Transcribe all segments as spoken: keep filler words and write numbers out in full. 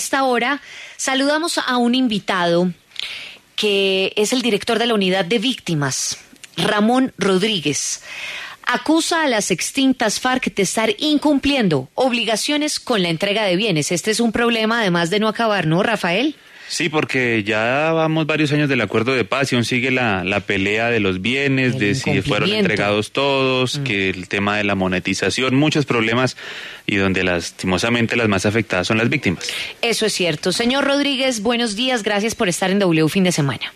esta hora saludamos a un invitado que es el director de la Unidad de Víctimas, Ramón Rodríguez. Acusa a las extintas FARC de estar incumpliendo obligaciones con la entrega de bienes. Este es un problema además de no acabar, ¿no, Rafael? Sí, porque ya vamos varios años del acuerdo de paz y aún sigue la, la pelea de los bienes, de si fueron entregados todos, mm. que el tema de la monetización, muchos problemas y donde lastimosamente las más afectadas son las víctimas. Eso es cierto. Señor Rodríguez, buenos días, gracias por estar en W Fin de Semana.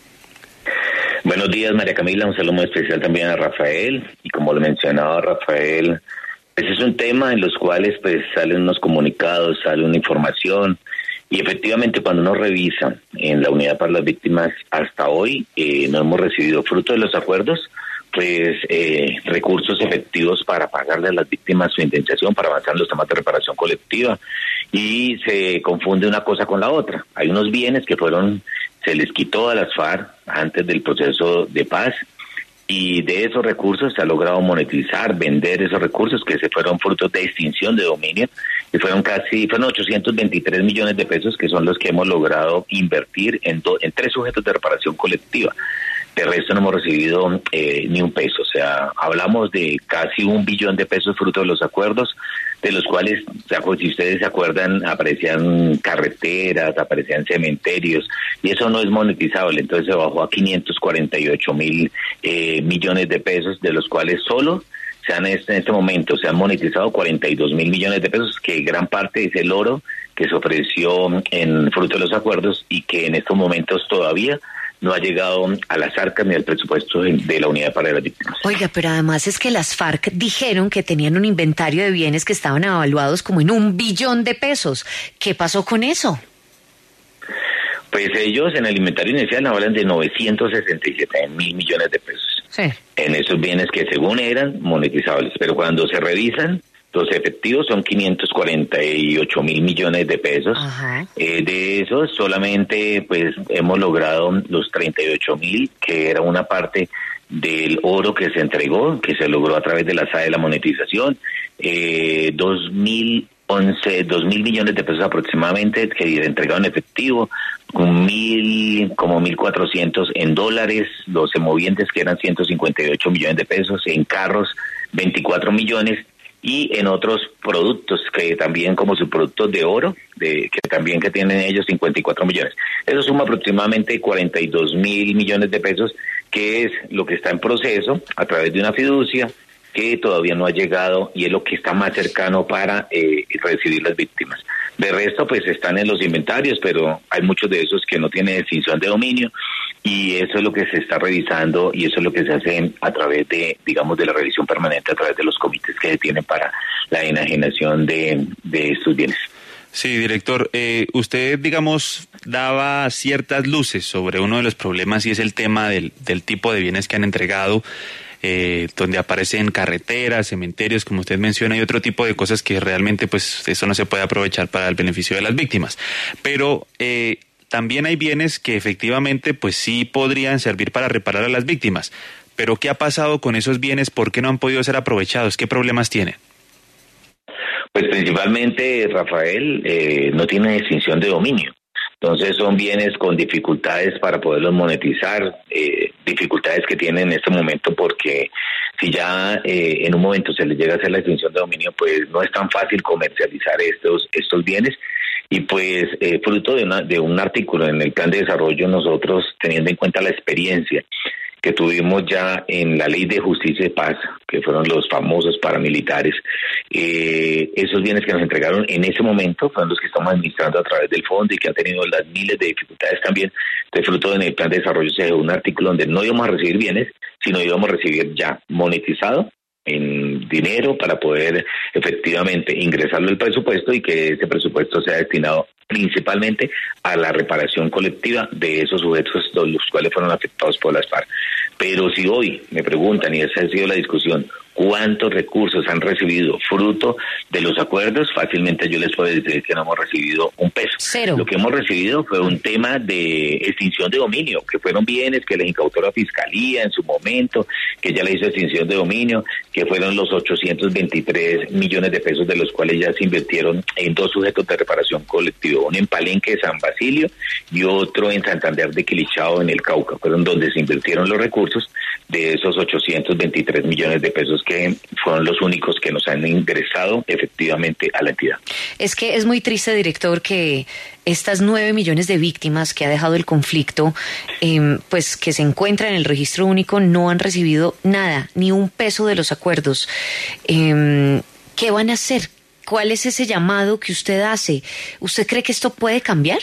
Buenos días, María Camila, un saludo muy especial también a Rafael, y como lo mencionaba Rafael, ese es un tema en los cuales pues salen unos comunicados, sale una información, y efectivamente cuando uno revisa en la Unidad para las Víctimas hasta hoy, eh, no hemos recibido fruto de los acuerdos, pues eh, recursos efectivos para pagarle a las víctimas su indemnización, para avanzar en los temas de reparación colectiva, y se confunde una cosa con la otra. Hay unos bienes que fueron, se les quitó a las FARC antes del proceso de paz, y de esos recursos se ha logrado monetizar, vender esos recursos que se fueron frutos de extinción de dominio, y fueron casi, fueron ochocientos veintitrés millones de pesos que son los que hemos logrado invertir en, do, en tres sujetos de reparación colectiva. De resto no hemos recibido eh, ni un peso, o sea, hablamos de casi un billón de pesos fruto de los acuerdos, de los cuales, o sea, pues, si ustedes se acuerdan, aparecían carreteras, aparecían cementerios, y eso no es monetizable, entonces se bajó a quinientos cuarenta y ocho mil eh, millones de pesos, de los cuales solo se han en este momento se han monetizado cuarenta y dos mil millones de pesos, que gran parte es el oro que se ofreció en fruto de los acuerdos y que en estos momentos todavía no ha llegado a las arcas ni al presupuesto de, de la Unidad para las Víctimas. Oiga, pero además es que las FARC dijeron que tenían un inventario de bienes que estaban evaluados como en un billón de pesos. ¿Qué pasó con eso? Pues ellos en el inventario inicial hablan de novecientos sesenta y siete mil millones de pesos. Sí. En esos bienes que según eran monetizables, pero cuando se revisan, los efectivos son quinientos cuarenta y ocho mil millones de pesos. Eh, de esos solamente pues hemos logrado los treinta y ocho mil, que era una parte del oro que se entregó, que se logró a través de la S A de la monetización, eh, dos mil once, dos mil millones de pesos aproximadamente que se entregaron en efectivo, un mil, como mil cuatrocientos en dólares, los semovientes que eran ciento cincuenta y ocho millones de pesos, en carros veinticuatro millones, y en otros productos que también como subproductos de oro, de que también que tienen ellos cincuenta y cuatro millones. Eso suma aproximadamente cuarenta y dos mil millones de pesos, que es lo que está en proceso a través de una fiducia que todavía no ha llegado y es lo que está más cercano para eh, recibir las víctimas. De resto, pues están en los inventarios, pero hay muchos de esos que no tienen extinción de dominio, y eso es lo que se está revisando y eso es lo que se hace a través de, digamos, de la revisión permanente, a través de los comités que se tienen para la enajenación de, de estos bienes. Sí, director, eh, usted, digamos, daba ciertas luces sobre uno de los problemas y es el tema del, del tipo de bienes que han entregado, eh, donde aparecen carreteras, cementerios, como usted menciona, y otro tipo de cosas que realmente, pues, eso no se puede aprovechar para el beneficio de las víctimas. Pero eh, también hay bienes que efectivamente, pues, sí podrían servir para reparar a las víctimas. Pero, ¿qué ha pasado con esos bienes? ¿Por qué no han podido ser aprovechados? ¿Qué problemas tienen? Pues principalmente, Rafael, eh, no tienen extinción de dominio. Entonces son bienes con dificultades para poderlos monetizar, eh, dificultades que tienen en este momento porque si ya eh, en un momento se les llega a hacer la extinción de dominio, pues no es tan fácil comercializar estos estos bienes. Y pues eh, fruto de, una, de un artículo en el plan de desarrollo, nosotros teniendo en cuenta la experiencia que tuvimos ya en la Ley de Justicia y Paz, que fueron los famosos paramilitares, eh, esos bienes que nos entregaron en ese momento fueron los que estamos administrando a través del fondo y que han tenido las miles de dificultades también. De fruto en el plan de desarrollo se dio un artículo donde no íbamos a recibir bienes, sino íbamos a recibir ya monetizado en dinero para poder efectivamente ingresarlo al presupuesto y que ese presupuesto sea destinado principalmente a la reparación colectiva de esos sujetos los cuales fueron afectados por las FARC. Pero si hoy me preguntan, y esa ha sido la discusión, cuántos recursos han recibido fruto de los acuerdos, fácilmente yo les puedo decir que no hemos recibido un peso. Cero. Lo que hemos recibido fue un tema de extinción de dominio, que fueron bienes que les incautó la Fiscalía en su momento, que ya le hizo extinción de dominio, que fueron los ochocientos veintitrés millones de pesos de los cuales ya se invirtieron en dos sujetos de reparación colectiva, uno en Palenque, San Basilio, y otro en Santander de Quilichao, en el Cauca. Fueron donde se invirtieron los recursos de esos ochocientos veintitrés millones de pesos que fueron los únicos que nos han ingresado efectivamente a la entidad. Es que es muy triste, director, que estas nueve millones de víctimas que ha dejado el conflicto, eh, pues que se encuentran en el registro único, no han recibido nada, ni un peso de los acuerdos. Eh, ¿Qué van a hacer? ¿Cuál es ese llamado que usted hace? ¿Usted cree que esto puede cambiar?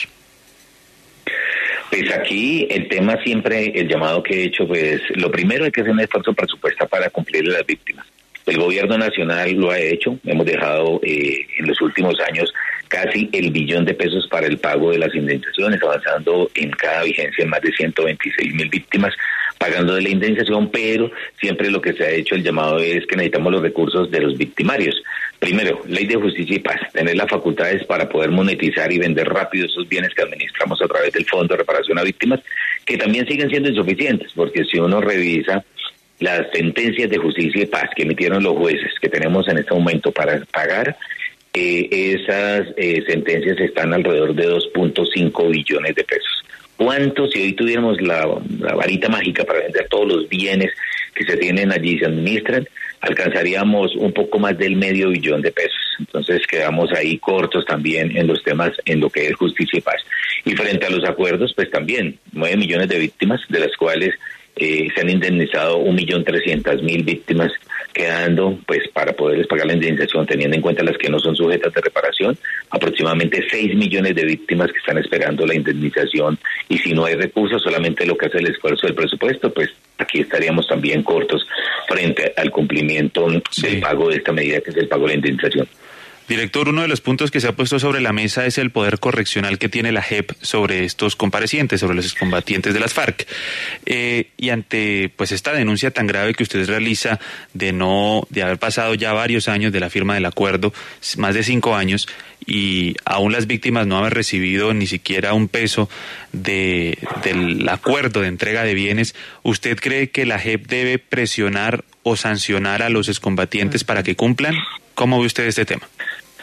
Pues aquí el tema siempre, el llamado que he hecho, pues lo primero hay que hacer un esfuerzo presupuestal para cumplirle a las víctimas. El gobierno nacional lo ha hecho, hemos dejado eh, en los últimos años casi el billón de pesos para el pago de las indemnizaciones, avanzando en cada vigencia en más de ciento veintiséis mil víctimas pagando de la indemnización, pero siempre lo que se ha hecho el llamado es que necesitamos los recursos de los victimarios. Primero, Ley de Justicia y Paz, tener las facultades para poder monetizar y vender rápido esos bienes que administramos a través del Fondo de Reparación a Víctimas, que también siguen siendo insuficientes, porque si uno revisa las sentencias de justicia y paz que emitieron los jueces que tenemos en este momento para pagar, eh, esas eh, sentencias están alrededor de dos punto cinco billones de pesos. ¿Cuánto, si hoy tuviéramos la, la varita mágica para vender todos los bienes que se tienen allí y se administran, alcanzaríamos un poco más del medio billón de pesos? Entonces quedamos ahí cortos también en los temas, en lo que es justicia y paz. Y frente a los acuerdos, pues también nueve millones de víctimas, de las cuales eh, se han indemnizado un millón trescientas mil víctimas, quedando pues para poderles pagar la indemnización, teniendo en cuenta las que no son sujetas de reparación, aproximadamente seis millones de víctimas que están esperando la indemnización, y si no hay recursos, solamente lo que hace el esfuerzo del presupuesto, pues aquí estaríamos también cortos frente al cumplimiento sí. del pago de esta medida, que es el pago de la indemnización. Director, uno de los puntos que se ha puesto sobre la mesa es el poder correccional que tiene la J E P sobre estos comparecientes, sobre los excombatientes de las FARC. Eh, y ante pues esta denuncia tan grave que usted realiza de no de haber pasado ya varios años de la firma del acuerdo, más de cinco años, y aún las víctimas no haber recibido ni siquiera un peso de del acuerdo de entrega de bienes, ¿usted cree que la J E P debe presionar o sancionar a los excombatientes para que cumplan? ¿Cómo ve usted este tema?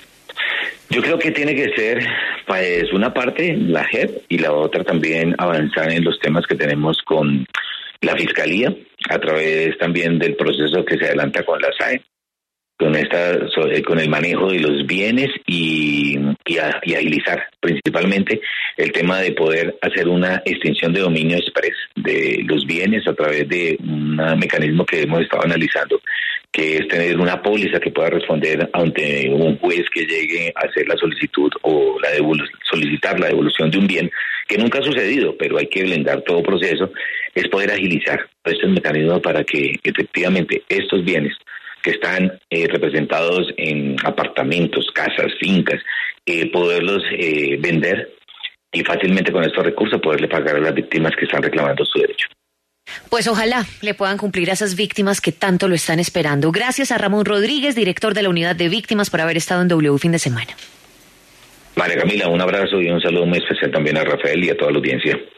Yo creo que tiene que ser, pues, una parte la J E P y la otra también avanzar en los temas que tenemos con la Fiscalía, a través también del proceso que se adelanta con la S A E, con esta, con el manejo de los bienes y, y, a, y agilizar principalmente el tema de poder hacer una extinción de dominio express de los bienes a través de un mecanismo que hemos estado analizando, que es tener una póliza que pueda responder ante un juez que llegue a hacer la solicitud o la devolu- solicitar la devolución de un bien, que nunca ha sucedido, pero hay que blindar todo proceso, es poder agilizar estos mecanismos para que efectivamente estos bienes que están eh, representados en apartamentos, casas, fincas, eh, poderlos eh, vender y fácilmente con estos recursos poderle pagar a las víctimas que están reclamando su derecho. Pues ojalá le puedan cumplir a esas víctimas que tanto lo están esperando. Gracias a Ramón Rodríguez, director de la Unidad de Víctimas, por haber estado en W Fin de Semana. María Camila, un abrazo y un saludo muy especial también a Rafael y a toda la audiencia.